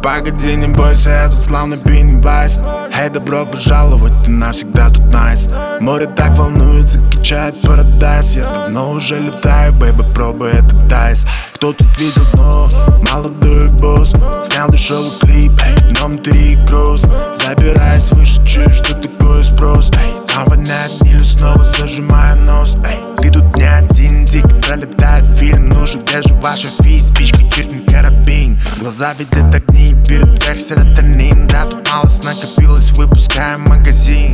Погоди, не бойся, я тут славный Пеннивайз. Эй, добро пожаловать, ты навсегда тут найс. Море так волнуется, качает парадайз. Я давно уже летаю, бэйби, пробуй это тайс. Кто тут видел дно? Молодой босс снял дешевый клип, днем 3 груз. Забираясь выше, чую, что такое спрос. Там воняет гнилью, снова зажимая нос. Ты тут не один, дико пролетает фильм. Ну же, где же ваша физ? Спичка, киртин, карабин. Глаза видят огни, берут вверх серотонин. Да, тут малость накопилось, выпускаем магазин.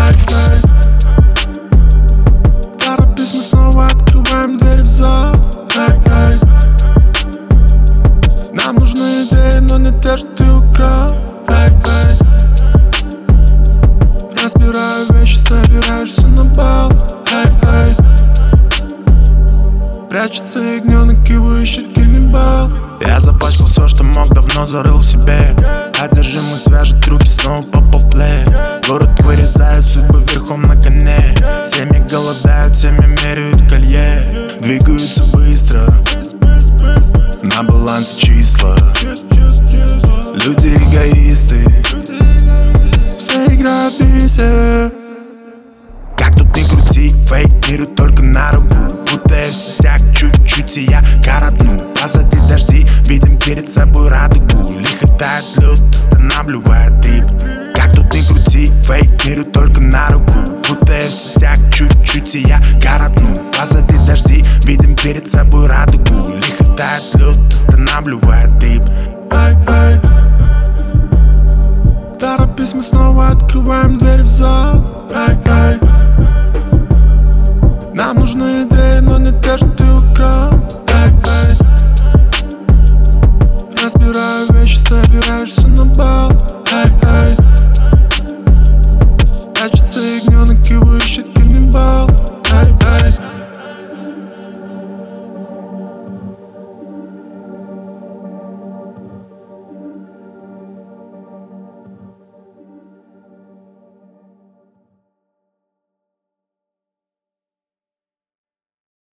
Торопись, мы снова открываем дверь в зал. Нам нужны идеи, но не те, что ты украл. Разбираю вещи, собираешься на бал. Прячется ягненок, его ищет каннибал. Я запачкал все, что мог, давно зарыл в себе. Одержимость вяжет руки, снова попал в плей. Город вырезают судьбы верхом на коне. Семьи голодают, семьи меряют колье. Двигаются быстро, на балансе числа. Люди эгоисты, все играют бисе. как тут не крути, фейк миру только на руку. Путая в сетях чуть-чуть, и я коротну. Позади дожди, видим перед собой радугу. Лихо тает лед, останавливает трип. Как тут не крути, фейк миру только на руку. Путая в сетях чуть-чуть, и я коротну. Позади дожди, видим перед собой радугу. Лихо тает лед, останавливает трип. Торопись, мы снова открываем дверь в зал. Нам нужны идеи.